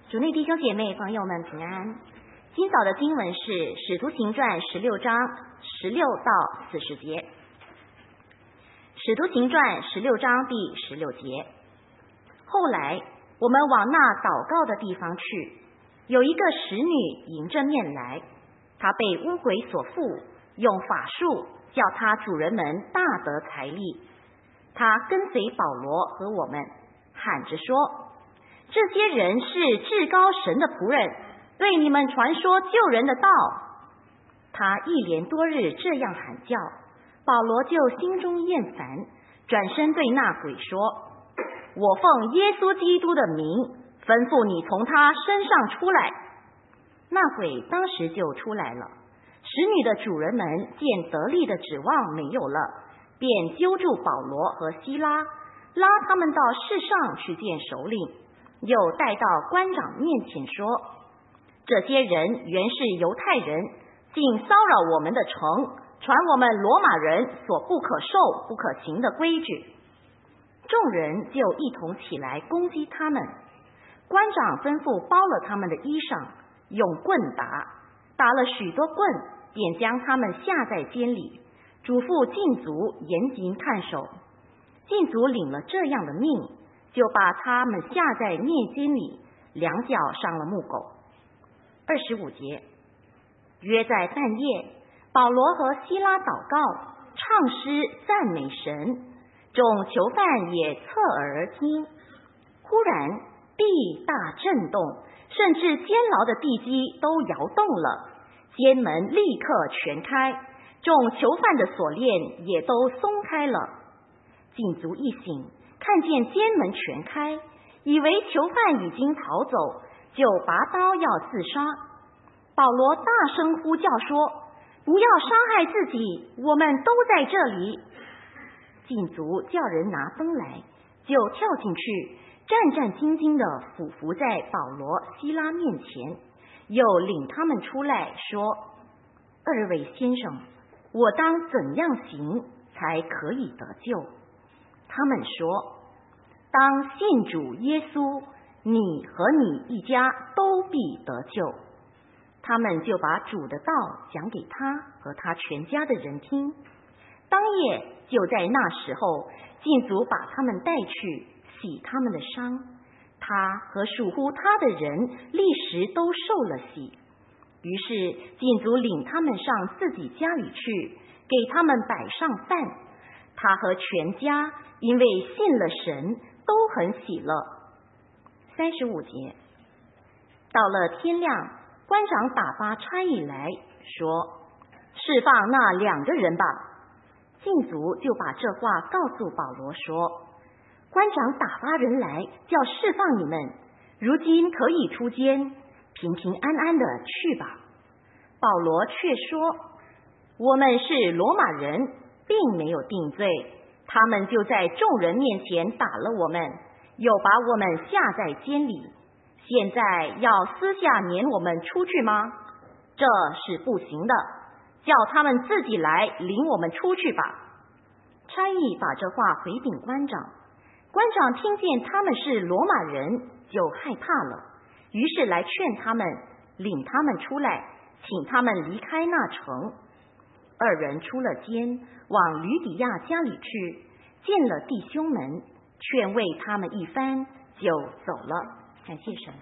主内弟兄姐妹朋友们平安。今早的经文是《使徒行传》16章16到40节。《使徒行传》16章第16节。后来我们往那祷告的地方去，有一个使女迎着面来，她被污鬼所附，用法术叫她主人们大得财力。她跟随保罗和我们，喊着说：这些人是至高神的仆人，对你们传说救人的道。他一连多日这样喊叫，保罗就心中厌烦，转身对那鬼说：我奉耶稣基督的名吩咐你从他身上出来。那鬼当时就出来了。使女的主人们见得力的指望没有了，便揪住保罗和希拉，拉他们到市上去见首领，又带到官长面前说：这些人原是犹太人，竟骚扰我们的城，传我们罗马人所不可受不可行的规矩。众人就一同起来攻击他们。官长吩咐包了他们的衣裳，用棍打了许多棍，便将他们下在监里，嘱咐禁足严刑看守。禁足领了这样的命，就把他们下在面监里，两脚上了木狗。25节。约在半夜，保罗和希拉祷告，唱诗赞美神，众囚犯也侧耳而听。忽然地大震动，甚至监牢的地基都摇动了，监门立刻全开，众囚犯的锁链也都松开了。禁足一醒，看见监门全开，以为囚犯已经逃走，就拔刀要自杀。保罗大声呼叫说：不要伤害自己，我们都在这里。禁足叫人拿灯来，就跳进去，战战兢兢地俯伏在保罗希拉面前，又领他们出来说：二位先生，我当怎样行才可以得救？他们说：当信主耶稣，你和你一家都必得救。他们就把主的道讲给他和他全家的人听。当夜就在那时候，禁足把他们带去洗他们的伤，他和属乎他的人立时都受了洗。于是禁足领他们上自己家里去，给他们摆上饭。他和全家因为信了神，都很喜乐。35节。到了天亮，官长打发差役来说：释放那2个人吧。禁足就把这话告诉保罗说：官长打发人来叫释放你们，如今可以出监，平平安安的去吧。保罗却说：我们是罗马人，并没有定罪，他们就在众人面前打了我们，又把我们下在监里，现在要私下撵我们出去吗？这是不行的，叫他们自己来领我们出去吧。差役把这话回禀官长，官长听见他们是罗马人，就害怕了，于是来劝他们，领他们出来，请他们离开那城。2人出了监，往吕底亚家里去，见了弟兄们，劝慰他们一番，就走了。感谢神。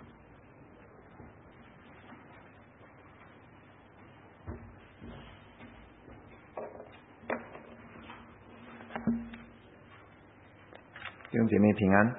弟兄姐妹平安。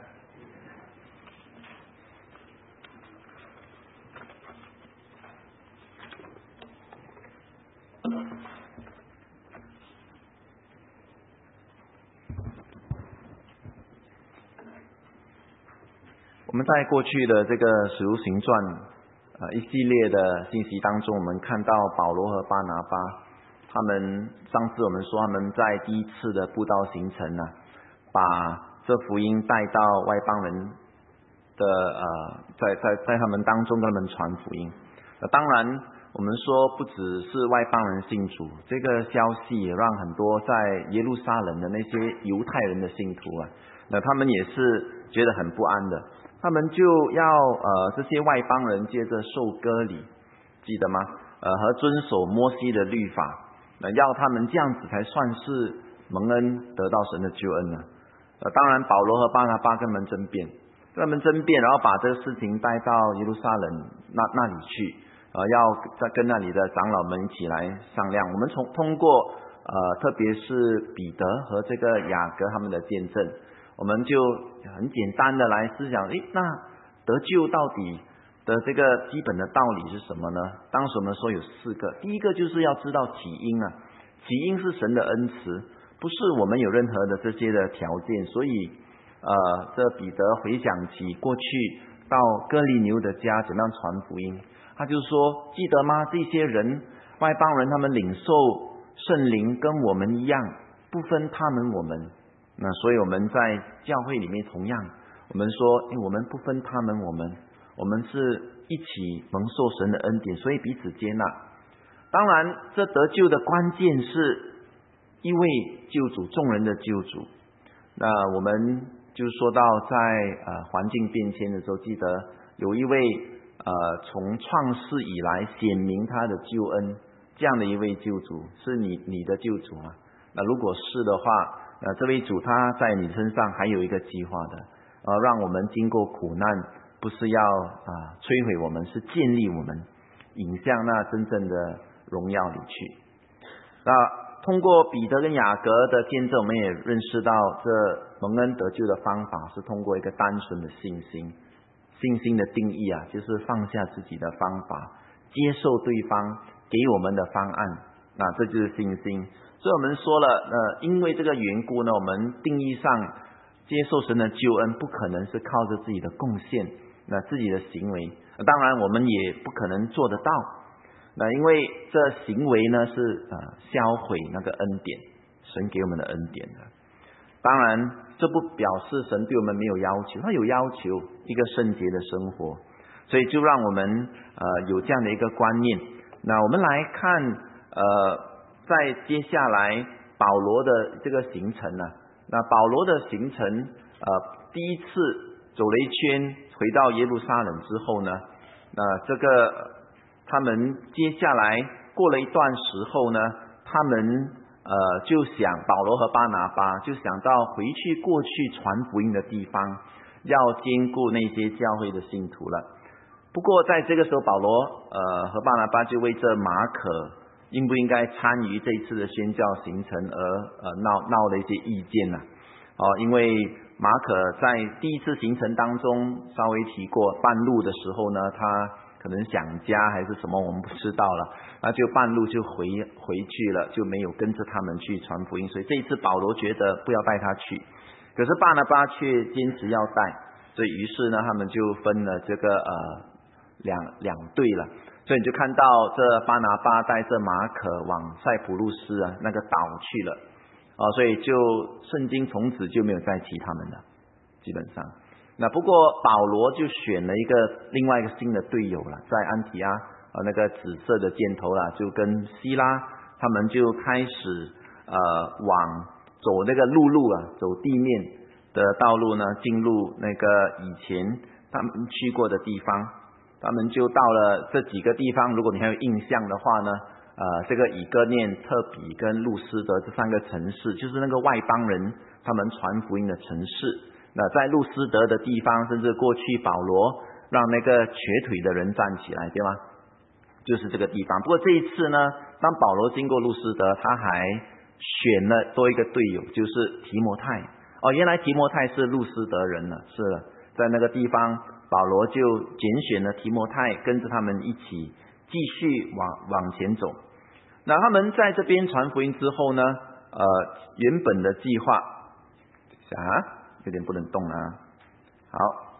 我们在过去的这个《使徒行传》一系列的信息当中，我们看到保罗和巴拿巴，他们上次我们说他们在第一次的布道行程把这福音带到外邦人的在他们当中跟他们传福音。当然我们说不只是外邦人信主，这个消息也让很多在耶路撒冷的那些犹太人的信徒那他们也是觉得很不安的。 他们就要这些外邦人接着受割礼，记得吗？和遵守摩西的律法，要他们这样子才算是蒙恩得到神的救恩呢。当然保罗和巴拿巴跟他们争辩，然后把这个事情带到耶路撒冷那里去，要再跟那里的长老们一起来商量。我们通过特别是彼得和这个雅各他们的见证，我们就很简单的来思想，那得救到底的这个基本的道理是什么呢？当时我们说有4个，第一个就是要知道起因啊，起因是神的恩慈，不是我们有任何的这些的条件。所以这彼得回想起过去到哥尼流的家怎么样传福音，他就说，记得吗？这些人外邦人他们领受圣灵跟我们一样，不分他们我们。那所以我们在教会里面同样，我们说我们不分他们我们是一起蒙受神的恩典，所以彼此接纳。当然这得救的关键是一位救主，众人的救主。那我们就说到在环境变迁的时候，记得有一位从创世以来显明他的救恩这样的一位救主，是你的救主吗？那如果是的话，这位主他在你身上还有一个计划的，让我们经过苦难，不是要摧毁我们，是建立我们，引向那真正的荣耀里去。那通过彼得跟雅各的见证，我们也认识到这蒙恩得救的方法是通过一个单纯的信心。信心的定义就是放下自己的方法，接受对方给我们的方案，那这就是信心。所以我们说了因为这个缘故呢，我们定义上接受神的救恩不可能是靠着自己的贡献，那自己的行为，当然我们也不可能做得到。那因为这行为呢是销毁那个恩典，神给我们的恩典的。当然这不表示神对我们没有要求，他有要求一个圣洁的生活，所以就让我们有这样的一个观念。那我们来看在接下来保罗的这个行程呢，那保罗的行程第一次走了一圈回到耶路撒冷之后呢，那这个他们接下来过了一段时候呢，他们就想保罗和巴拿巴就想到回去过去传福音的地方，要兼顾那些教会的信徒了。不过在这个时候保罗和巴拿巴就为这马可应不应该参与这一次的宣教行程而闹了一些意见呢。因为马可在第一次行程当中稍微提过，半路的时候呢他可能想家还是什么我们不知道了，那就半路就回去了，就没有跟着他们去传福音。所以这一次保罗觉得不要带他去，可是巴拿巴却坚持要带，所以于是呢他们就分了这个两队了。所以你就看到这巴拿巴带着马可往塞浦路斯那个岛去了所以就圣经从此就没有再提他们了，基本上。那不过保罗就选了另外一个新的队友了，在安提阿那个紫色的箭头了，就跟希拉他们就开始往走那个陆路走地面的道路呢，进入那个以前他们去过的地方。他们就到了这几个地方，如果你还有印象的话呢，这个以哥念、特比跟路斯德这3个城市，就是那个外邦人他们传福音的城市。那在路斯德的地方，甚至过去保罗让那个瘸腿的人站起来，对吗？就是这个地方。不过这一次呢，当保罗经过路斯德，他还选了多一个队友，就是提摩太。原来提摩太是路斯德人了，是了，在那个地方保罗就拣选了提摩太，跟着他们一起继续往前走。那他们在这边传福音之后呢，原本的计划有点不能动了好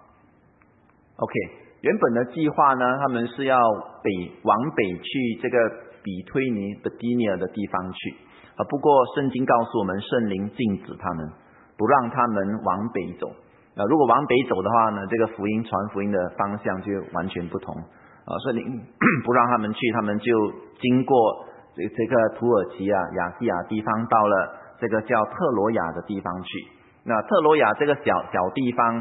OK， 原本的计划呢，他们是要往北去这个比推尼 Bithynia 的地方去不过圣经告诉我们，圣灵禁止他们，不让他们往北走。如果往北走的话呢，这个传福音的方向就完全不同圣灵不让他们去，他们就经过这个土耳其亚细亚地方，到了这个叫特罗亚的地方去。那特罗亚这个小地方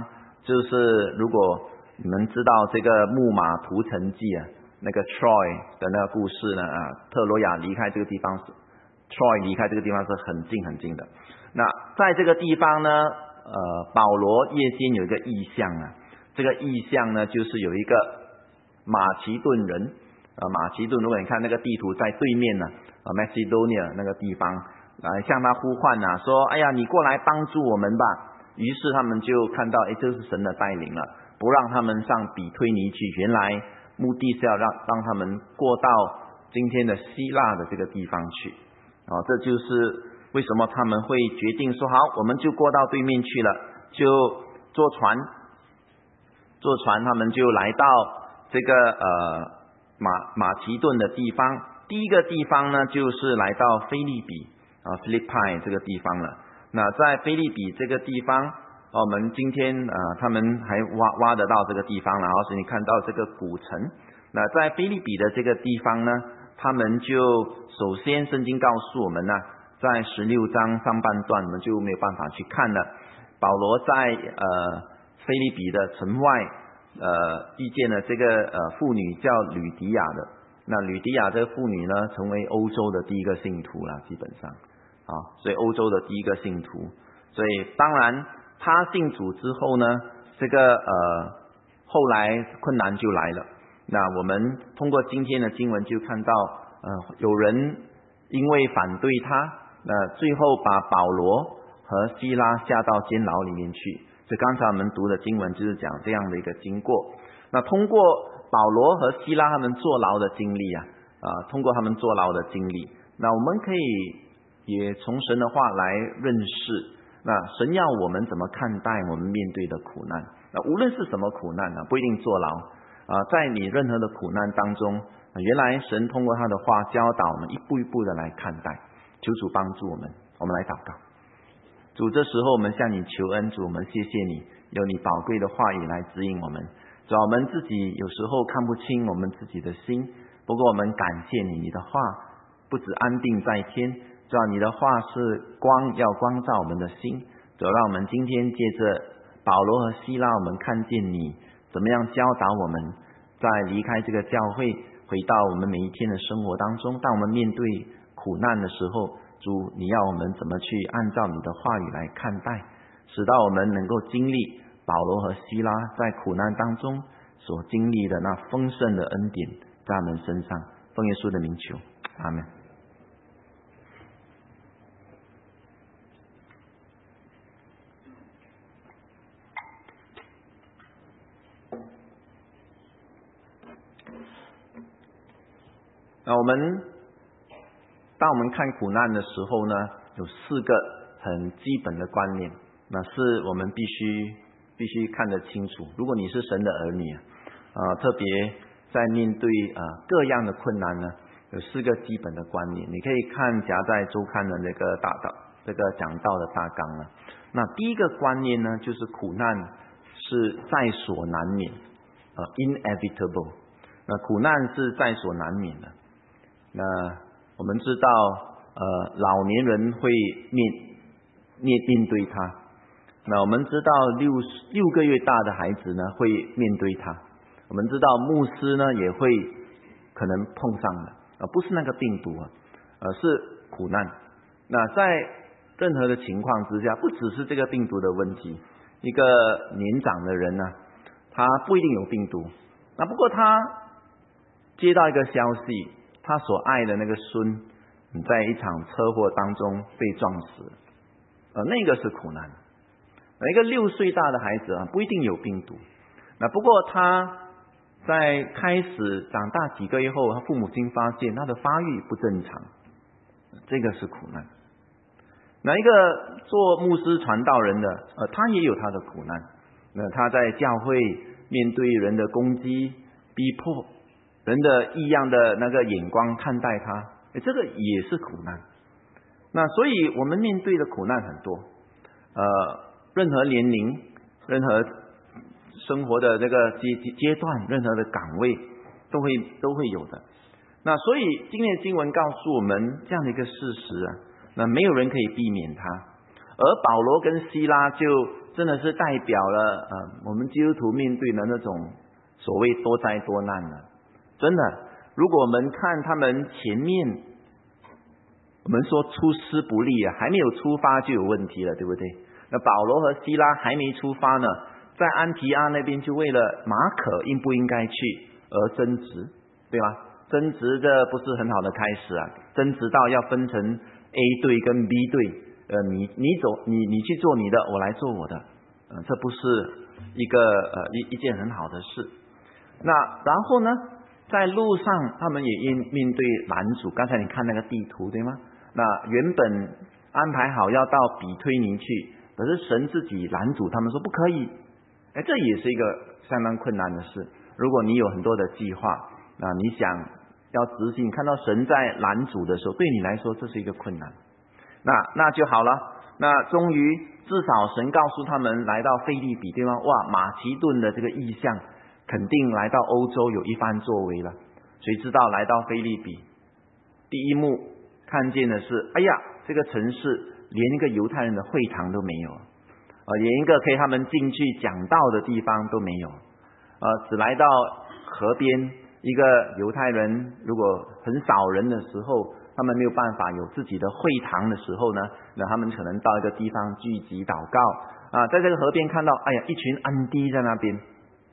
就是如果你们知道这个木马屠城记啊，那个 Troy 的那个故事呢特罗亚离开这个地方是 Troy 离开这个地方是很近很近的。那在这个地方呢保罗夜间有一个异象啊，这个异象呢就是有一个马其顿人马其顿，如果你看那个地图在对面呢Macedonia 那个地方来向他呼唤说哎呀你过来帮助我们吧。于是他们就看到这是神的带领了，不让他们上比推尼去，原来目的是要让他们过到今天的希腊的这个地方去这就是为什么他们会决定说好我们就过到对面去了，就坐船他们就来到这个马其顿的地方。第一个地方呢就是来到腓立比Philippi 这个地方了。那在腓立比这个地方我们今天他们还挖得到这个地方，然后是你看到这个古城。那在腓立比的这个地方呢，他们就首先圣经告诉我们在16章上半段我们就没有办法去看了。保罗在腓立比的城外遇见了这个妇女叫吕迪亚的。那吕迪亚这个妇女呢成为欧洲的第一个信徒了，基本上所以欧洲的第一个信徒。所以当然他信主之后呢，这个后来困难就来了。那我们通过今天的经文就看到有人因为反对他，那最后把保罗和希拉下到监牢里面去。所以刚才我们读的经文就是讲这样的一个经过。那通过保罗和希拉他们坐牢的经历通过他们坐牢的经历，那我们可以也从神的话来认识，那神要我们怎么看待我们面对的苦难。那无论是什么苦难不一定坐牢在你任何的苦难当中，原来神通过他的话教导我们一步一步的来看待。求主帮助我们。我们来祷告。主，这时候我们向你求恩，主，我们谢谢你有你宝贵的话语来指引我们。主，我们自己有时候看不清我们自己的心，不过我们感谢你，你的话不止安定在天，主，你的话是光，要光照我们的心。主，让我们今天借着保罗和希拉，我们看见你怎么样教导我们，在离开这个教会回到我们每一天的生活当中，当我们面对苦难的时候，主，你要我们怎么去按照你的话语来看待，使到我们能够经历保罗和希拉在苦难当中所经历的那丰盛的恩典在他们身上。奉耶稣的名求，阿们。那当我们看苦难的时候呢，有4个很基本的观念，那是我们必须看得清楚。如果你是神的儿女特别在面对各样的困难呢，有4个基本的观念，你可以看夹在周刊的那个这个讲道的大纲了。那第一个观念呢，就是苦难是在所难免inevitable。那苦难是在所难免的。那我们知道老年人会面对它，那我们知道6个月大的孩子呢会面对它，我们知道牧师呢也会可能碰上的不是那个病毒是苦难。那在任何的情况之下，不只是这个病毒的问题，一个年长的人呢他不一定有病毒，那不过他接到一个消息，他所爱的那个孙在一场车祸当中被撞死那个是苦难。一个6岁大的孩子不一定有病毒，那不过他在开始长大几个月后，他父母亲发现他的发育不正常，这个是苦难。那一个做牧师传道人的他也有他的苦难，那他在教会面对人的攻击逼迫，人的异样的那个眼光看待他，这个也是苦难。那所以我们面对的苦难很多任何年龄，任何生活的这个阶段，任何的岗位都会有的。那所以今天的经文告诉我们这样的一个事实那没有人可以避免它。而保罗跟希拉就真的是代表了我们基督徒面对的那种所谓多灾多难了。真的，如果我们看他们前面，我们说出师不利还没有出发就有问题了，对不对？那保罗和希拉还没出发呢，在安提阿那边就为了马可应不应该去而争执，对吧？争执这不是很好的开始争执到要分成 A 队跟 B 队，你去做你的，我来做我的，这不是一件很好的事。那然后呢，在路上他们也面对拦阻，刚才你看那个地图对吗？那原本安排好要到比推尼去，可是神自己拦阻他们说不可以，这也是一个相当困难的事。如果你有很多的计划，那你想要执行，看到神在拦阻的时候，对你来说这是一个困难。那就好了。那终于至少神告诉他们来到腓立比，对吗？哇，马其顿的这个意象肯定来到欧洲有一番作为了。谁知道来到腓立比，第一幕看见的是，哎呀，这个城市连一个犹太人的会堂都没有，连一个可以他们进去讲道的地方都没有，只来到河边，一个犹太人如果很少人的时候，他们没有办法有自己的会堂的时候呢，那他们可能到一个地方聚集祷告在这个河边看到，哎呀，一群安迪在那边。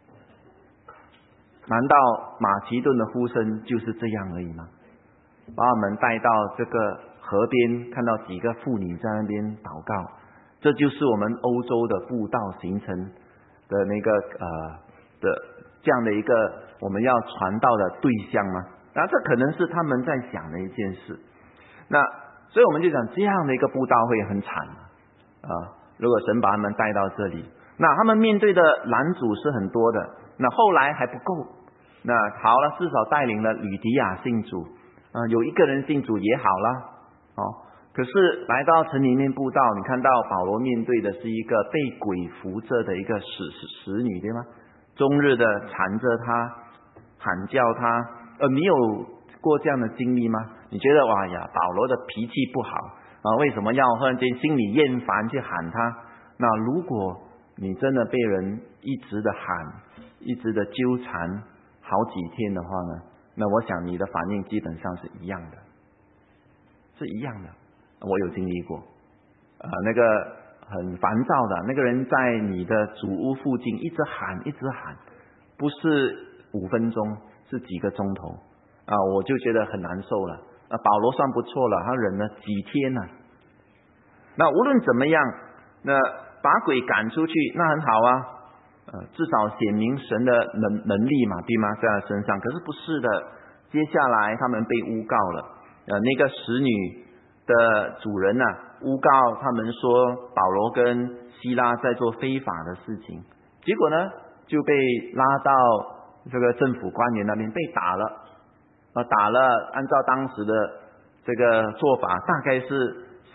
难道马其顿的呼声就是这样而已吗？把我们带到这个河边，看到几个妇女在那边祷告，这就是我们欧洲的布道形成的那个的这样的一个我们要传道的对象吗？那这可能是他们在想的一件事。那所以我们就讲这样的一个布道会很惨如果神把他们带到这里，那他们面对的拦阻是很多的。那后来还不够，那好了，至少带领了吕迪亚信主有一个人信主也好了可是来到城里面布道，你看到保罗面对的是一个被鬼附着的一个使女，对吗？终日的缠着他，喊叫他。你有过这样的经历吗？你觉得哇呀，保罗的脾气不好为什么要忽然间心里厌烦去喊他？那如果你真的被人一直的喊，一直的纠缠好几天的话呢，那我想你的反应基本上是一样的，是一样的。我有经历过那个很烦躁的那个人在你的主屋附近一直喊，不是5分钟，是几个钟头我就觉得很难受了保罗算不错了，他忍了几天呢那无论怎么样，那把鬼赶出去那很好至少显明神的能力嘛，对吗？在他身上。可是不是的，接下来他们被诬告了那个使女的主人诬告他们说保罗跟希拉在做非法的事情，结果呢就被拉到这个政府官员那边被打了打了按照当时的这个做法大概是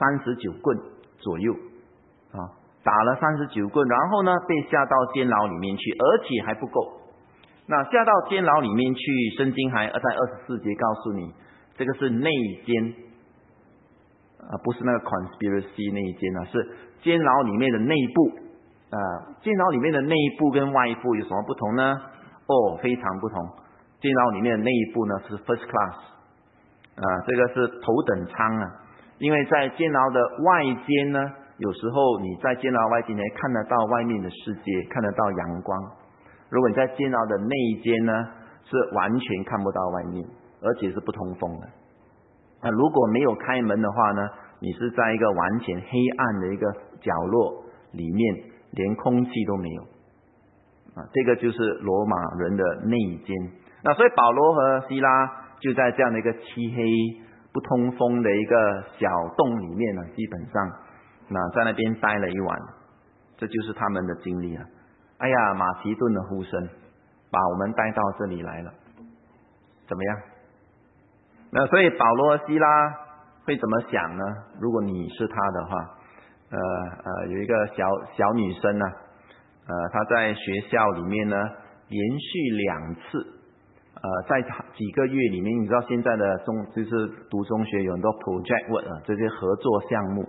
39棍左右打了39棍，然后呢被下到监牢里面去，而且还不够。那下到监牢里面去，圣经还在24节告诉你，这个是内监不是那个 conspiracy 内监是监牢里面的内部监牢里面的内部跟外部有什么不同呢？非常不同。监牢里面的内部呢是 first class 这个是头等舱因为在监牢的外间呢，有时候你在监牢外间看得到外面的世界，看得到阳光。如果你在监牢的内间呢，是完全看不到外面，而且是不通风的如果没有开门的话呢，你是在一个完全黑暗的一个角落里面，连空气都没有这个就是罗马人的内监。那所以保罗和希拉就在这样的一个漆黑不通风的一个小洞里面基本上在那边待了一晚，这就是他们的经历哎呀，马其顿的呼声把我们带到这里来了，怎么样？那所以保罗和希拉会怎么想呢？如果你是他的话有一个小女生她在学校里面呢连续2次在几个月里面，你知道现在的就是读中学有很多 project work 这些合作项目，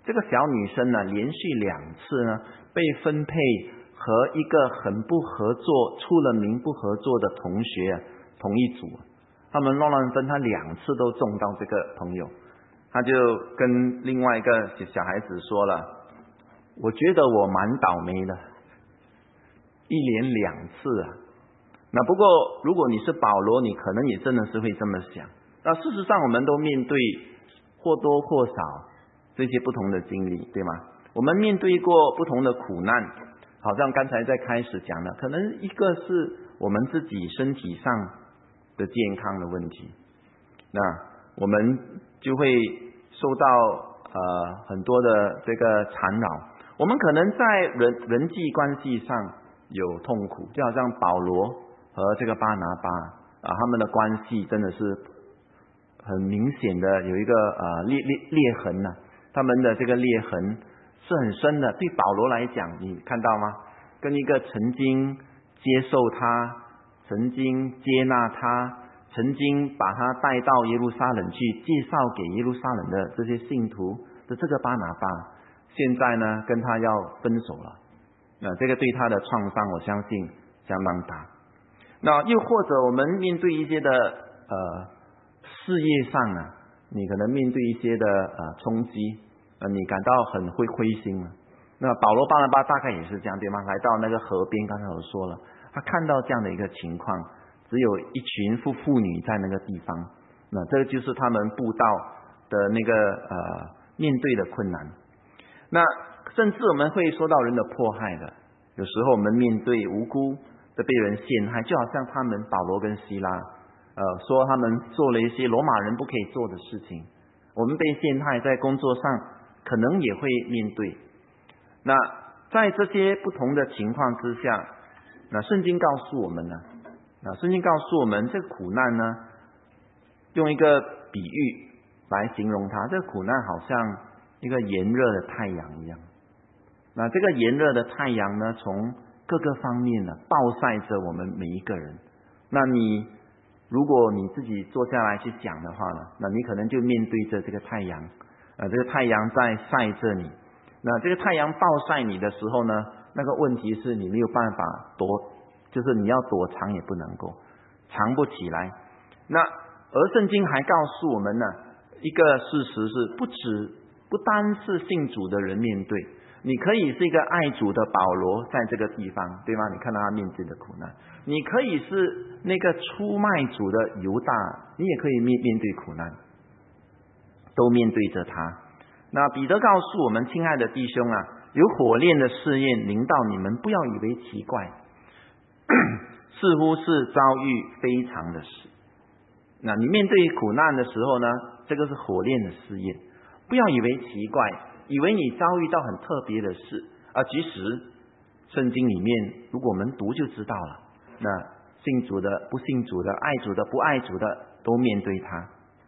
这个小女生呢，连续2次呢被分配和一个很不合作、出了名不合作的同学同一组。他们乱分，他2次都中到这个朋友，他就跟另外一个小孩子说了：“我觉得我蛮倒霉的，一连2次啊。”那不过如果你是保罗，你可能也真的是会这么想。那事实上我们都面对或多或少这些不同的经历，对吗？我们面对过不同的苦难，好像刚才在开始讲的，可能一个是我们自己身体上的健康的问题，那我们就会受到很多的这个缠扰。我们可能在人际关系上有痛苦，就好像保罗和这个巴拿巴他们的关系真的是很明显的有一个裂痕他们的这个裂痕是很深的。对保罗来讲，你看到吗？跟一个曾经接受他、曾经接纳他、曾经把他带到耶路撒冷去介绍给耶路撒冷的这些信徒的这个巴拿巴，现在呢跟他要分手了。那这个对他的创伤，我相信相当大。那又或者我们面对一些的事业上你可能面对一些的冲击，你感到很灰心了。那保罗巴拿巴大概也是这样，对吗？来到那个河边，刚才我说了，他看到这样的一个情况，只有一群妇女在那个地方，那这个就是他们布道的那个面对的困难。那甚至我们会说到人的迫害的，有时候我们面对无辜的被人陷害，就好像他们保罗跟希拉说他们做了一些罗马人不可以做的事情，我们被陷害，在工作上可能也会面对。那在这些不同的情况之下，那圣经告诉我们呢，圣经告诉我们这个苦难呢，用一个比喻来形容它，这个苦难好像一个炎热的太阳一样。那这个炎热的太阳呢，从各个方面呢暴晒着我们每一个人。那你如果你自己坐下来去讲的话呢，那你可能就面对着这个太阳，这个太阳在晒着你。那这个太阳暴晒你的时候呢，那个问题是你没有办法躲，就是你要躲藏也不能够，藏不起来。那而圣经还告诉我们呢，一个事实是不单是信主的人面对，你可以是一个爱主的保罗在这个地方，对吗？你看到他面对的苦难，你可以是那个出卖主的犹大，你也可以面对苦难，都面对着他。那彼得告诉我们，亲爱的弟兄有火炼的试验临到你们，不要以为奇怪，似乎是遭遇非常的事。那你面对苦难的时候呢，这个是火炼的试验，不要以为奇怪，以为你遭遇到很特别的事其实圣经里面如果我们读就知道了，那信主的、不信主的、爱主的、不爱主的都面对他。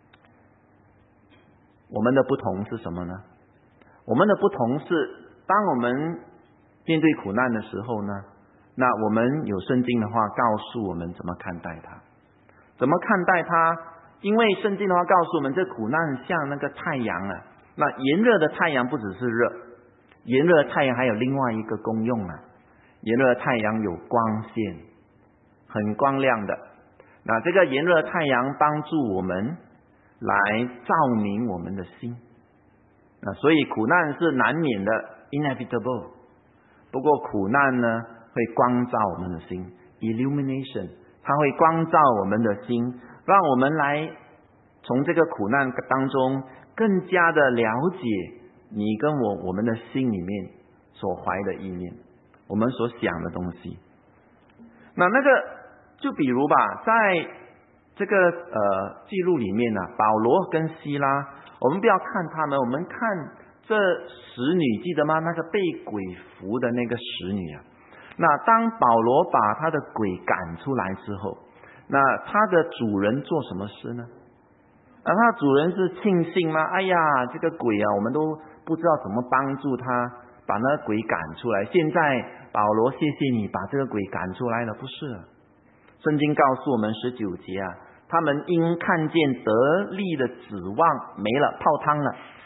我们的不同是什么呢？我们的不同是，当我们面对苦难的时候呢，那我们有圣经的话告诉我们怎么看待它。怎么看待它？因为圣经的话告诉我们，这苦难像那个太阳那炎热的太阳不只是热，炎热的太阳还有另外一个功用炎热的太阳有光线，很光亮的。那这个炎热的太阳帮助我们来照明我们的心。那所以苦难是难免的 inevitable， 不过苦难呢会光照我们的心 illumination， 它会光照我们的心，让我们来从这个苦难当中更加的了解你跟我们的心里面所怀的意念，我们所想的东西。那个就比如吧，在这个记录里面保罗跟希拉，我们不要看他们，我们看这使女，记得吗？那个被鬼附的那个使女那当保罗把他的鬼赶出来之后，那他的主人做什么事呢？他的主人是庆幸吗？哎呀，这个鬼我们都不知道怎么帮助他把那个鬼赶出来，现在保罗谢谢你把这个鬼赶出来了。不是，圣经告诉我们19节他们因看见得力的指望没了，泡汤了，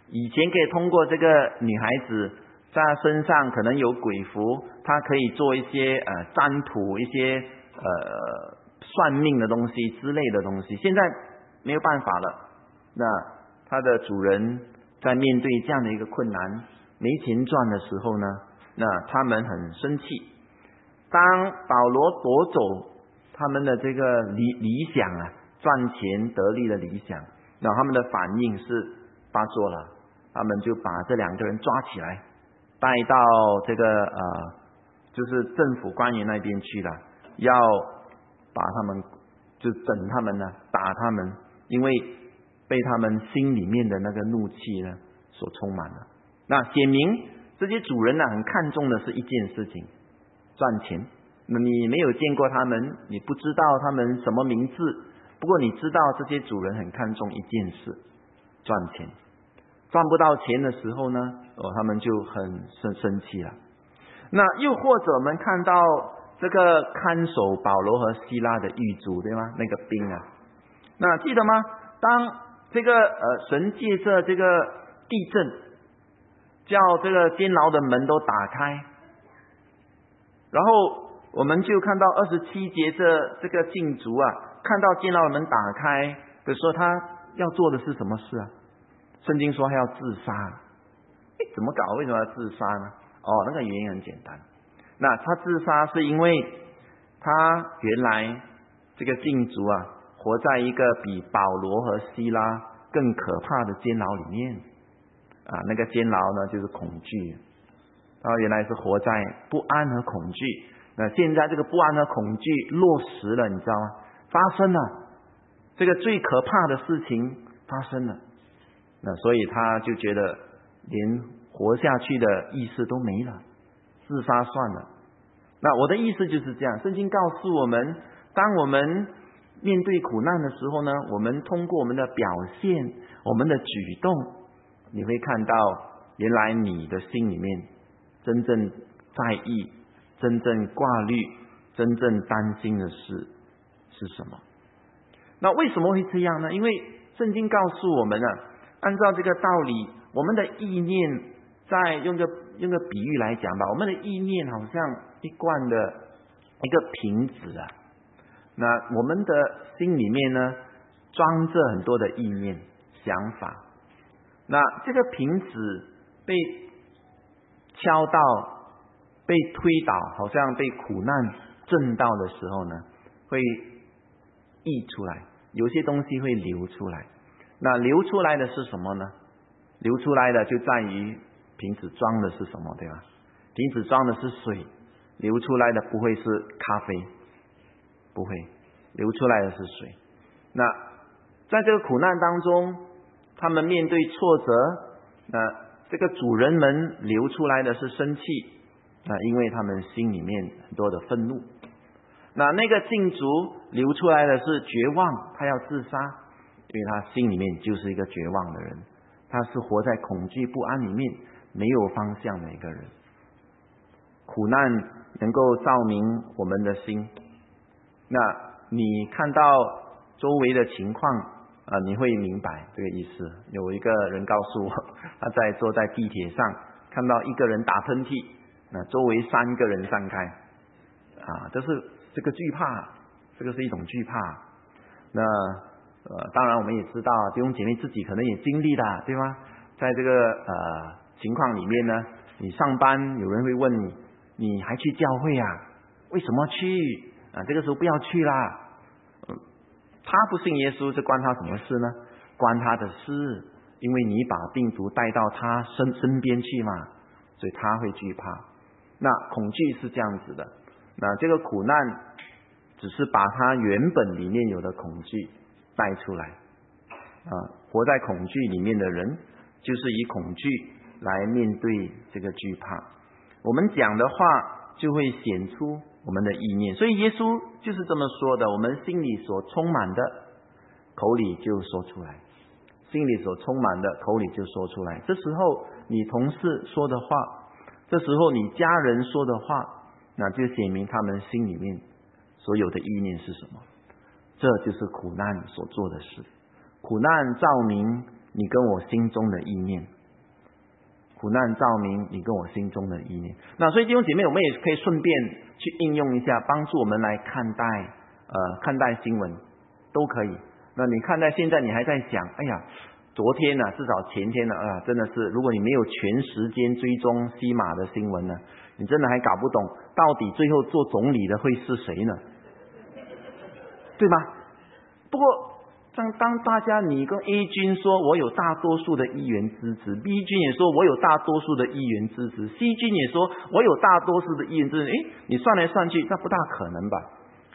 以前可以通过这个女孩子在她身上可能有鬼符，她可以做一些占卜、一些算命的东西之类的东西，现在没有办法了。那她的主人在面对这样的一个困难，没钱赚的时候呢，那他们很生气。当保罗夺走他们的这个理想啊，赚钱得利的理想，那他们的反应是发作了，他们就把这2个人抓起来，带到这个就是政府官员那边去了，要把他们就整他们呢，打他们，因为被他们心里面的那个怒气呢所充满了。那显明这些主人呢很看重的是一件事情，赚钱。那你没有见过他们，你不知道他们什么名字，不过你知道这些主人很看重一件事，赚钱。赚不到钱的时候呢，他们就很生气了。那又或者我们看到这个看守保罗和希拉的狱卒，对吗？那个兵啊，那记得吗？当这个神借着这个地震，叫这个监牢的门都打开，然后我们就看到27节这个禁足啊，看到监牢的门打开的时候，他要做的是什么事啊？圣经说他要自杀。怎么搞？为什么要自杀呢？那个原因很简单，那他自杀是因为他原来这个禁足啊，活在一个比保罗和希拉更可怕的监牢里面啊，那个监牢呢就是恐惧，他原来是活在不安和恐惧。那现在这个不安和恐惧落实了，你知道吗？发生了，这个最可怕的事情发生了。那所以他就觉得连活下去的意思都没了，自杀算了。那我的意思就是这样，圣经告诉我们，当我们面对苦难的时候呢，我们通过我们的表现，我们的举动，你会看到原来你的心里面真正在意、真正挂虑、真正担心的事是什么。那为什么会这样呢？因为圣经告诉我们按照这个道理，我们的意念，再用个比喻来讲吧，我们的意念好像一罐的一个瓶子啊，那我们的心里面呢装着很多的意念想法，那这个瓶子被敲到，被推倒，好像被苦难震到的时候呢，会溢出来，有些东西会流出来。那流出来的是什么呢？流出来的就在于瓶子装的是什么，对吧？瓶子装的是水，流出来的不会是咖啡，不会，流出来的是水。那在这个苦难当中，他们面对挫折，那这个主人们流出来的是生气，那因为他们心里面很多的愤怒。那个禁足流出来的是绝望，他要自杀，因为他心里面就是一个绝望的人，他是活在恐惧不安里面，没有方向的一个人。苦难能够照明我们的心，那你看到周围的情况你会明白这个意思。有一个人告诉我，他坐在地铁上看到一个人打喷嚏，那周围3个人散开这个惧怕，这个是一种惧怕。那当然我们也知道弟兄姐妹自己可能也经历了，对吗？在这个情况里面呢，你上班有人会问你，你还去教会啊？为什么去这个时候不要去啦。他不信耶稣，这关他什么事呢？关他的事，因为你把病毒带到他身边去嘛，所以他会惧怕。那恐惧是这样子的，那这个苦难只是把他原本里面有的恐惧带出来活在恐惧里面的人就是以恐惧来面对这个惧怕。我们讲的话就会显出我们的意念，所以耶稣就是这么说的，我们心里所充满的口里就说出来，心里所充满的口里就说出来。这时候你同事说的话，这时候你家人说的话，那就显明他们心里面所有的意念是什么。这就是苦难所做的事，苦难照明你跟我心中的意念， 苦难照明你跟我心中的意念。那所以弟兄姐妹，我们也可以顺便去应用一下，帮助我们来看待新闻都可以。那你看待现在你还在想，哎呀，昨天至少前天真的是，如果你没有全时间追踪西马的新闻呢，你真的还搞不懂到底最后做总理的会是谁呢？对吗？不过当大家你跟 A 君说我有大多数的议员支持， B 君也说我有大多数的议员支持， C 君也说我有大多数的议员支持，你算来算去那不大可能吧。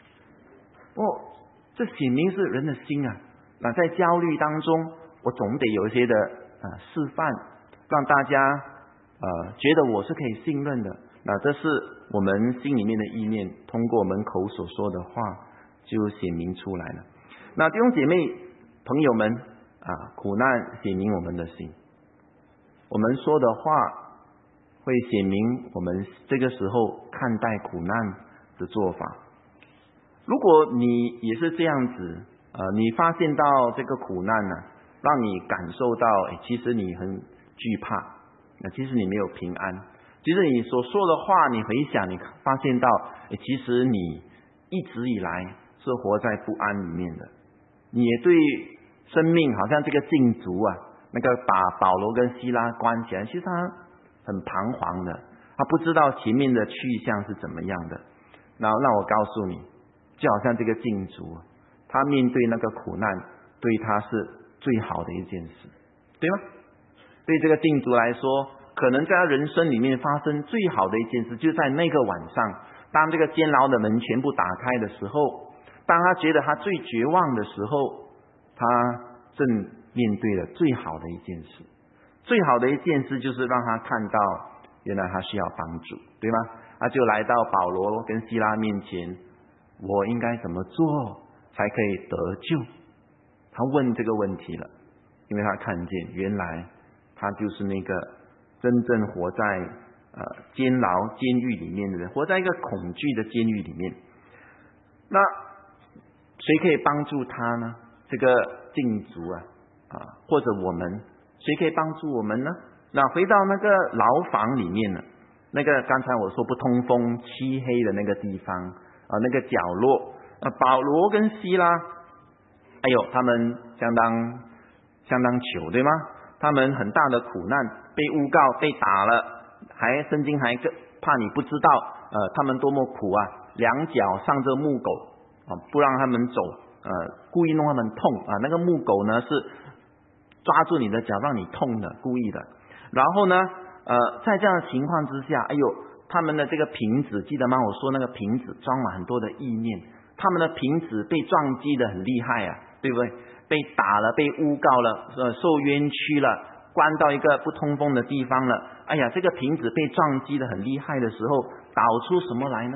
这显明是人的心啊。那在焦虑当中，我总得有一些的示范，让大家觉得我是可以信任的。那这是我们心里面的意念，通过我们口所说的话就显明出来了。那弟兄姐妹朋友们苦难显明我们的心，我们说的话会显明我们这个时候看待苦难的做法。如果你也是这样子你发现到这个苦难让你感受到其实你很惧怕，其实你没有平安，其实你所说的话你回想你发现到其实你一直以来是活在不安里面的，你也对生命好像这个禁足那个把保罗跟希拉关起来，其实他很彷徨的，他不知道前面的去向是怎么样的。那我告诉你，就好像这个禁足，他面对那个苦难对他是最好的一件事，对吗？对这个禁足来说，可能在他人生里面发生最好的一件事，就在那个晚上，当这个监牢的门全部打开的时候，当他觉得他最绝望的时候，他正面对了最好的一件事。最好的一件事就是让他看到原来他需要帮助，对吗？他就来到保罗跟希拉面前，我应该怎么做才可以得救？他问这个问题了，因为他看见原来他就是那个真正活在监狱里面的人，活在一个恐惧的监狱里面。那谁可以帮助他呢？这个禁足或者我们，谁可以帮助我们呢？那回到那个牢房里面呢，那个刚才我说不通风漆黑的那个地方那个角落，保罗跟希拉他们相当糗，对吗？他们很大的苦难，被诬告，被打了，圣经还怕你不知道他们多么苦两脚上着木狗不让他们走故意弄他们痛那个木狗呢是抓住你的脚让你痛的，故意的。然后呢在这样的情况之下，他们的这个瓶子，记得吗？我说那个瓶子装了很多的意念，他们的瓶子被撞击的很厉害对不对？被打了，被诬告了，受冤屈了，关到一个不通风的地方了。这个瓶子被撞击的很厉害的时候，导出什么来呢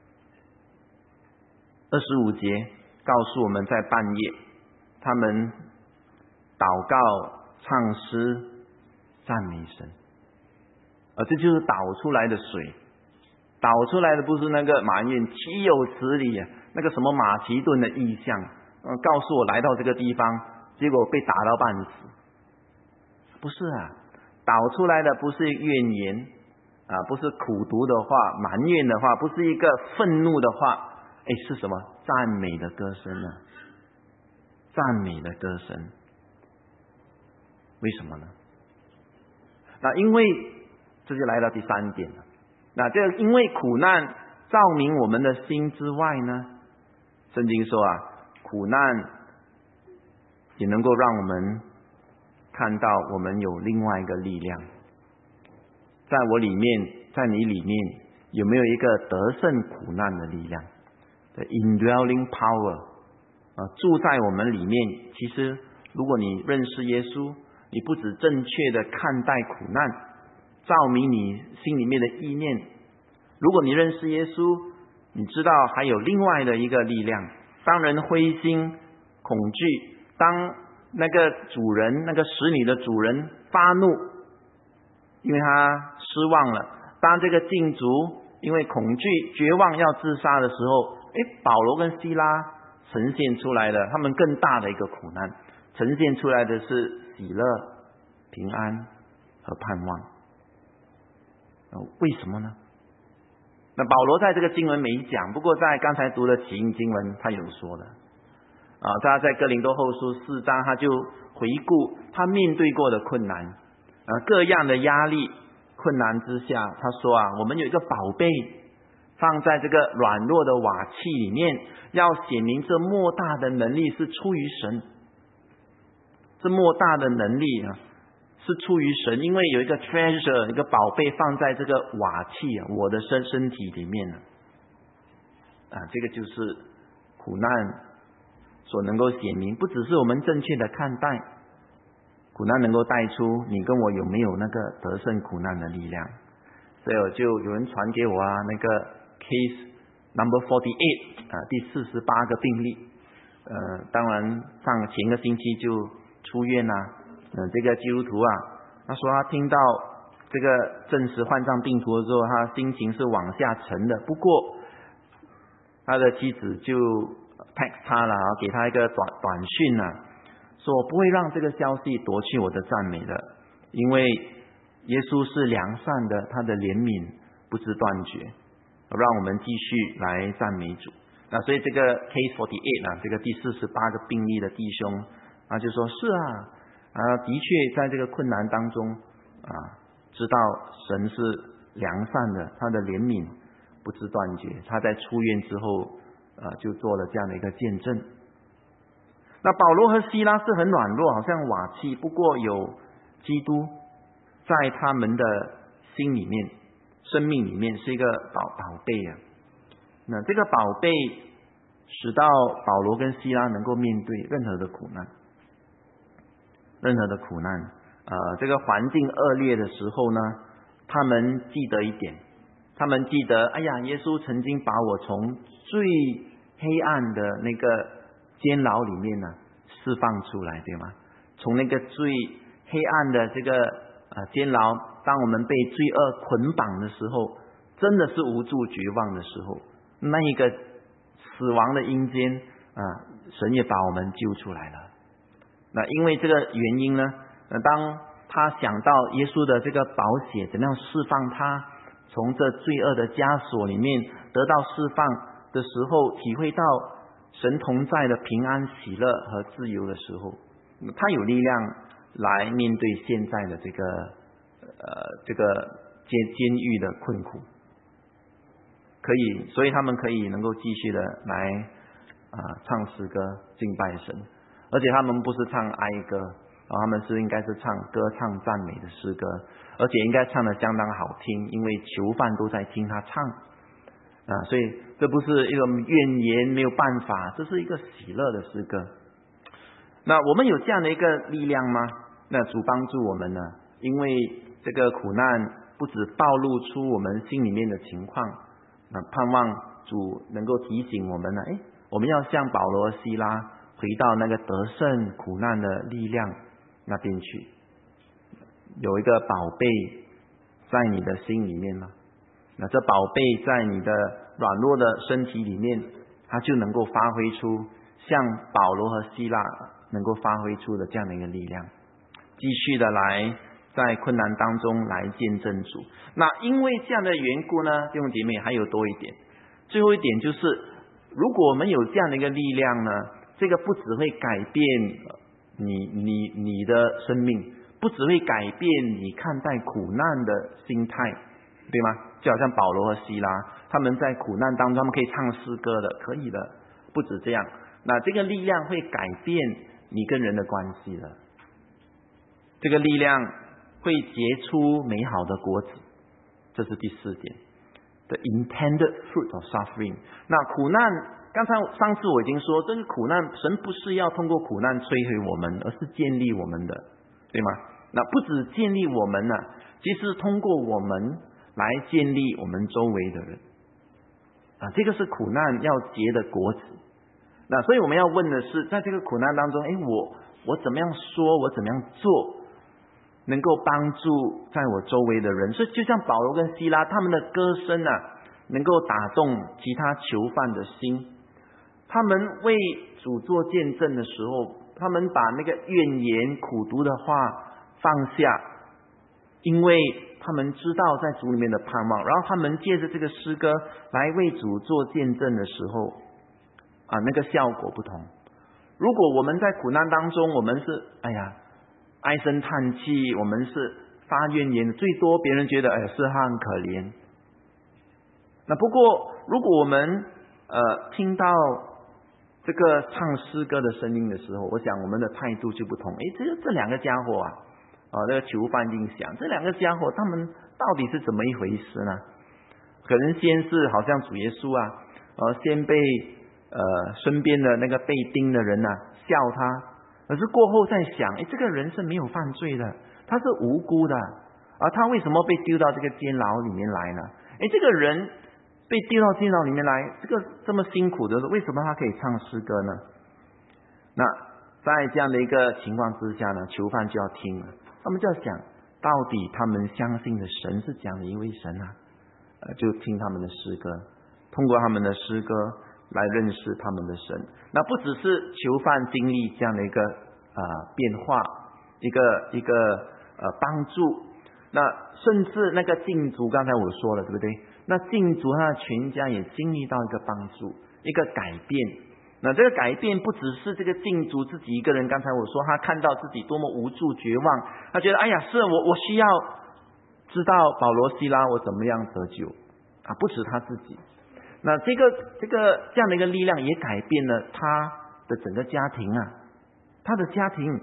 ？25节告诉我们，在半夜他们祷告唱诗赞美神这就是导出来的水。导出来的不是那个埋怨岂有此理那个什么马其顿的意象告诉我来到这个地方，结果被打到半死。不是导出来的不是怨言不是苦毒的话，埋怨的话，不是一个愤怒的话是什么？赞美的歌声赞美的歌声。为什么呢？那因为这就来到第三点了。那这因为苦难照明我们的心之外呢，圣经说苦难也能够让我们看到我们有另外一个力量。在我里面，在你里面，有没有一个得胜苦难的力量？ The indwelling power 住在我们里面。其实如果你认识耶稣，你不只正确的看待苦难，照明你心里面的意念。如果你认识耶稣，你知道还有另外的一个力量。当人灰心恐惧，当那个主人，那个使你的主人发怒，因为他失望了，当这个禁足因为恐惧绝望要自杀的时候，保罗跟希拉呈现出来的他们更大的一个苦难，呈现出来的是喜乐、平安和盼望。 为什么呢？那保罗在这个经文没讲，不过在刚才读的起因经文他有说的他在哥林多后书4章他就回顾他面对过的困难各样的压力困难之下，他说我们有一个宝贝放在这个软弱的瓦器里面，要显明这莫大的能力是出于神。这莫大的能力是出于神，因为有一个 treasure 一个宝贝放在这个瓦器我的身体里面这个就是苦难所能够显明，不只是我们正确的看待苦难，能够带出你跟我有没有那个得胜苦难的力量。所以就有人传给我那个 case number 48第48个病例当然前个星期就出院这个基督徒他说他听到这个证实患上病毒的时候，他心情是往下沉的。不过他的妻子就 text 他了给他一个短讯说我不会让这个消息夺去我的赞美的，因为耶稣是良善的，他的怜悯不知断绝，让我们继续来赞美主。那所以这个 case 48这个第48个病例的弟兄就说是的确在这个困难当中知道神是良善的，他的怜悯不知断绝。他在出院之后就做了这样的一个见证。那保罗和希拉是很软弱，好像瓦器，不过有基督在他们的心里面生命里面是一个宝贝那这个宝贝使到保罗跟希拉能够面对任何的苦难这个环境恶劣的时候呢，他们记得一点，他们记得耶稣曾经把我从最黑暗的那个监牢里面释放出来，对吗？从那个最黑暗的这个监牢，当我们被罪恶捆绑的时候，真的是无助绝望的时候，那一个死亡的阴间神也把我们救出来了。那因为这个原因呢，当他想到耶稣的这个宝血怎样释放他从这罪恶的枷锁里面得到释放的时候，体会到神同在的平安喜乐和自由的时候，他有力量来面对现在的这个监狱的困苦，所以他们可以能够继续的来唱诗歌敬拜神，而且他们不是唱哀歌他们应该是唱歌唱赞美的诗歌，而且应该唱得相当好听，因为囚犯都在听他唱所以这不是一个怨言没有办法，这是一个喜乐的诗歌。那我们有这样的一个力量吗？那主帮助我们呢，因为这个苦难不只暴露出我们心里面的情况，那盼望主能够提醒我们呢，我们要像保罗希拉回到那个得胜苦难的力量那边去。有一个宝贝在你的心里面吗？那这宝贝在你的软弱的身体里面，它就能够发挥出像保罗和希拉能够发挥出的这样的一个力量，继续的来在困难当中来见证主。那因为这样的缘故呢，弟兄姐妹，还有多一点，最后一点就是，如果我们有这样的一个力量呢，这个不只会改变你的生命，不只会改变你看待苦难的心态，对吗？就好像保罗和希拉他们在苦难当中，他们可以唱诗歌的，可以的。不止这样，那这个力量会改变你跟人的关系的，这个力量会结出美好的果子，这是第4点 The intended fruit of suffering。 那苦难上次我已经说，这个苦难神不是要通过苦难摧毁我们，而是建立我们的，对吗？那不止建立我们其实通过我们来建立我们周围的人这个是苦难要结的果子。那所以我们要问的是，在这个苦难当中，我怎么样说，我怎么样做能够帮助在我周围的人。所以就像保罗跟希拉他们的歌声能够打动其他囚犯的心，他们为主做见证的时候，他们把那个怨言苦毒的话放下，因为他们知道在主里面的盼望，然后他们借着这个诗歌来为主做见证的时候那个效果不同。如果我们在苦难当中，我们是唉声叹气，我们是发怨言，最多别人觉得是他很可怜。那不过如果我们听到这个唱诗歌的声音的时候，我想我们的态度就不同。这两个家伙这个囚犯定想，这两个家伙他们到底是怎么一回事呢？可能先是好像主耶稣先被身边的那个被钉的人笑他，可是过后再想，这个人是没有犯罪的，他是无辜的，他为什么被丢到这个监牢里面来呢？这个人被丢到监牢里面来，这个这么辛苦的，为什么他可以唱诗歌呢？那在这样的一个情况之下呢，囚犯就要听了，他们就要想，到底他们相信的神是这样的一位神就听他们的诗歌，通过他们的诗歌来认识他们的神。那不只是囚犯经历这样的一个变化，一个帮助，那甚至那个禁足，刚才我说了对不对？那禁足他的全家也经历到一个帮助，一个改变。那这个改变不只是这个禁足自己一个人，刚才我说他看到自己多么无助绝望，他觉得是我需要知道保罗西拉我怎么样得救不止他自己。那这样的一个力量也改变了他的整个家庭他的家庭。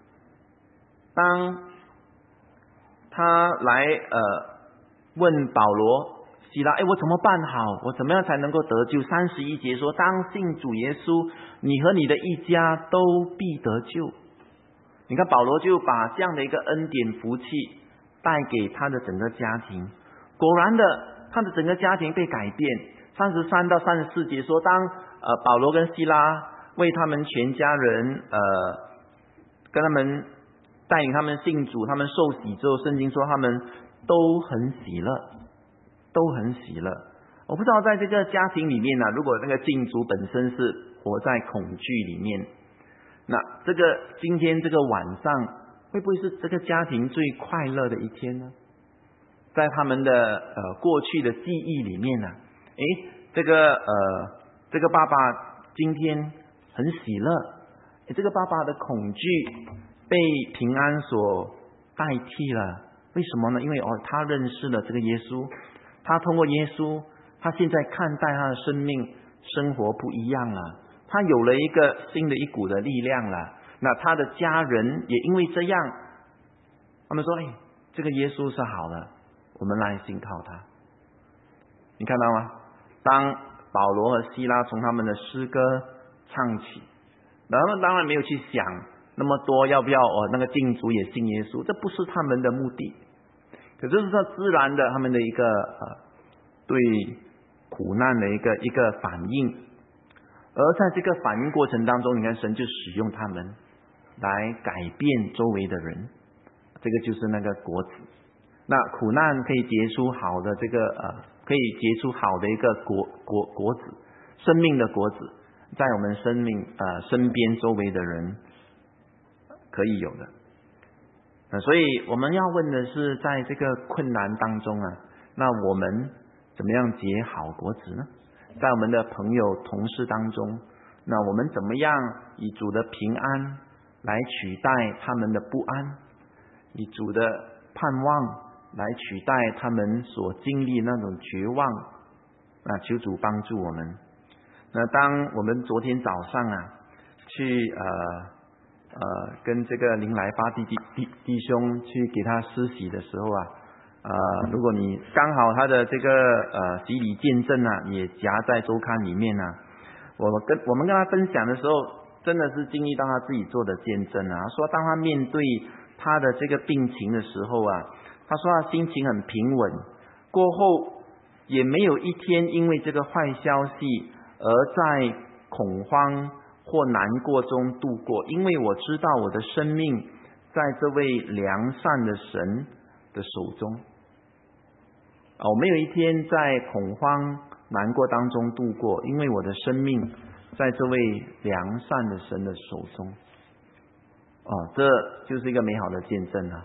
当他来问保罗西拉，我怎么办好？我怎么样才能够得救？31节说，当信主耶稣，你和你的一家都必得救。你看保罗就把这样的一个恩典福气带给他的整个家庭，果然的他的整个家庭被改变。33到34节说，当保罗跟西拉为他们全家人跟他们带领他们信主，他们受洗之后，圣经说他们都很喜乐，都很喜乐。我不知道在这个家庭里面如果那个禁足本身是活在恐惧里面，那今天这个晚上会不会是这个家庭最快乐的一天呢？在他们的过去的记忆里面这个爸爸今天很喜乐，这个爸爸的恐惧被平安所代替了。为什么呢？因为他认识了这个耶稣，他通过耶稣，他现在看待他的生命生活不一样了，他有了一个新的一股的力量了。那他的家人也因为这样，他们说这个耶稣是好的，我们来信靠他。你看到吗？当保罗和西拉从他们的诗歌唱起，然后当然没有去想那么多要不要那个禁足也信耶稣，这不是他们的目的。可是说自然的他们的一个对苦难的一个反应。而在这个反应过程当中，你看神就使用他们来改变周围的人，这个就是那个果子。那苦难可以结出好的可以结出好的一个果子，生命的果子，在我们生命身边周围的人可以有的。所以我们要问的是，在这个困难当中那我们怎么样结好果子呢？在我们的朋友同事当中，那我们怎么样以主的平安来取代他们的不安，以主的盼望来取代他们所经历那种绝望。那求主帮助我们。那当我们昨天早上去跟这个林来发弟兄去给他施洗的时候如果你刚好他的这个洗礼见证也夹在周刊里面我们跟他分享的时候，真的是经历到他自己做的见证说当他面对他的这个病情的时候他说他心情很平稳，过后也没有一天因为这个坏消息而在恐慌或难过中度过，因为我知道我的生命在这位良善的神的手中我没有一天在恐慌难过当中度过，因为我的生命在这位良善的神的手中这就是一个美好的见证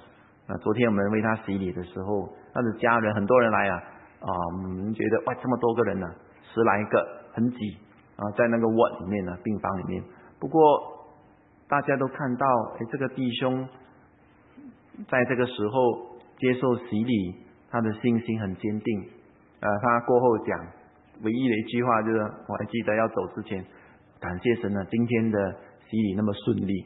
昨天我们为他洗礼的时候，他的家人很多人来我们觉得哇，这么多个人10来个，很挤在那个ward里面病房里面。不过大家都看到，这个弟兄在这个时候接受洗礼，他的信心很坚定。他过后讲唯一的一句话就是，我还记得要走之前，感谢神今天的洗礼那么顺利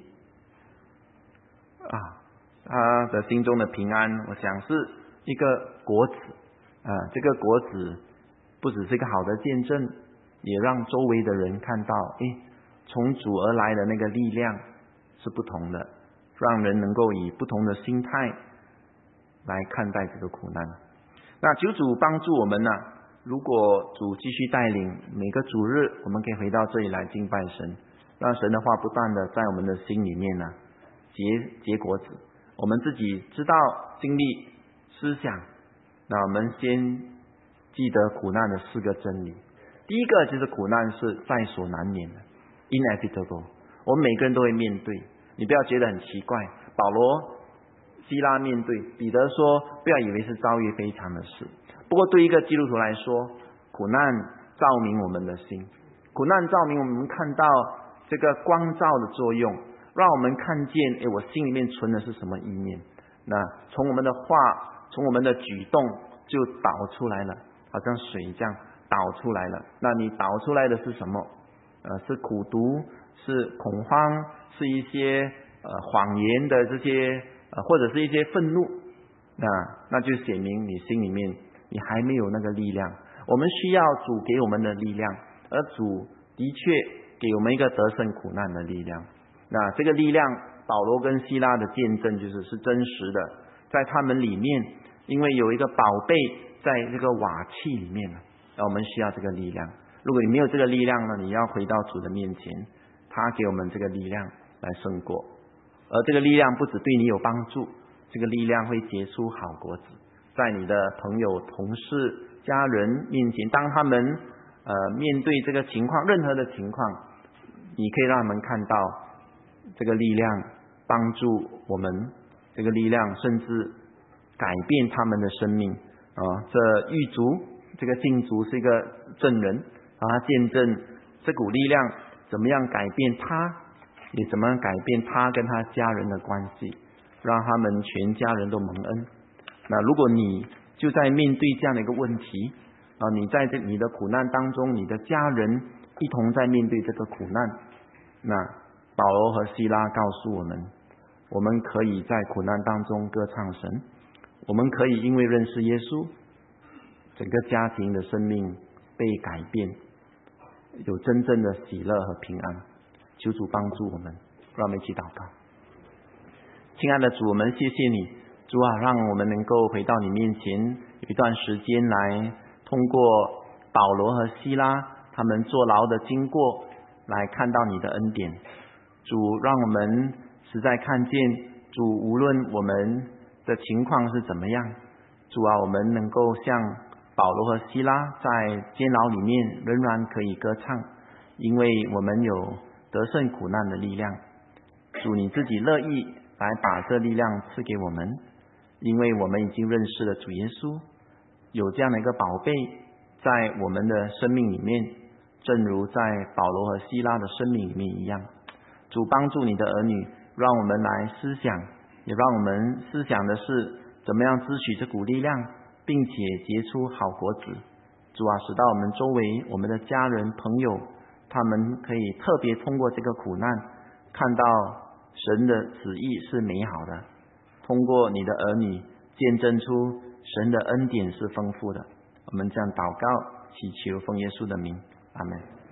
他的心中的平安，我想是一个果子这个果子不只是一个好的见证，也让周围的人看到，从主而来的那个力量是不同的，让人能够以不同的心态来看待这个苦难。那求主帮助我们如果主继续带领，每个主日我们可以回到这里来敬拜神，让神的话不断的在我们的心里面结果子。我们自己知道经历思想，那我们先记得苦难的4个真理。第一个就是苦难是在所难免的 inevitable， 我们每个人都会面对，你不要觉得很奇怪。保罗希拉面对，彼得说不要以为是遭遇非常的事。不过对一个基督徒来说，苦难照明我们的心，苦难照明我们看到这个光照的作用，让我们看见我心里面存的是什么意念。那从我们的话，从我们的举动就导出来了，好像水这样导出来了。那你导出来的是什么？是苦毒，是恐慌，是一些谎言的这些或者是一些愤怒，那就显明你心里面你还没有那个力量。我们需要主给我们的力量，而主的确给我们一个得胜苦难的力量。那这个力量，保罗跟希拉的见证是真实的，在他们里面，因为有一个宝贝在这个瓦器里面我们需要这个力量。如果你没有这个力量呢，你要回到主的面前，他给我们这个力量来胜过。而这个力量不只对你有帮助，这个力量会结出好果子，在你的朋友、同事、家人面前，当他们面对这个情况，任何的情况，你可以让他们看到这个力量帮助我们，这个力量甚至改变他们的生命这狱卒，这个禁足是一个证人他见证这股力量怎么样改变他，也怎么样改变他跟他家人的关系，让他们全家人都蒙恩。那如果你就在面对这样的一个问题你在你的苦难当中，你的家人一同在面对这个苦难，那保罗和希拉告诉我们，我们可以在苦难当中歌唱神，我们可以因为认识耶稣，整个家庭的生命被改变，有真正的喜乐和平安。求主帮助我们，让我们一起祷告。亲爱的主，我们谢谢你，主让我们能够回到你面前，有一段时间来通过保罗和希拉他们坐牢的经过来看到你的恩典。主，让我们实在看见主，无论我们的情况是怎么样，主我们能够像保罗和希拉在监牢里面仍然可以歌唱，因为我们有得胜苦难的力量。主，你自己乐意来把这力量赐给我们，因为我们已经认识了主耶稣，有这样的一个宝贝在我们的生命里面，正如在保罗和希拉的生命里面一样。主，帮助你的儿女，让我们来思想，也让我们思想的是怎么样支取这股力量，并且结出好果子。主使到我们周围我们的家人朋友，他们可以特别通过这个苦难看到神的旨意是美好的，通过你的儿女见证出神的恩典是丰富的。我们这样祷告祈求，奉耶稣的名，阿们。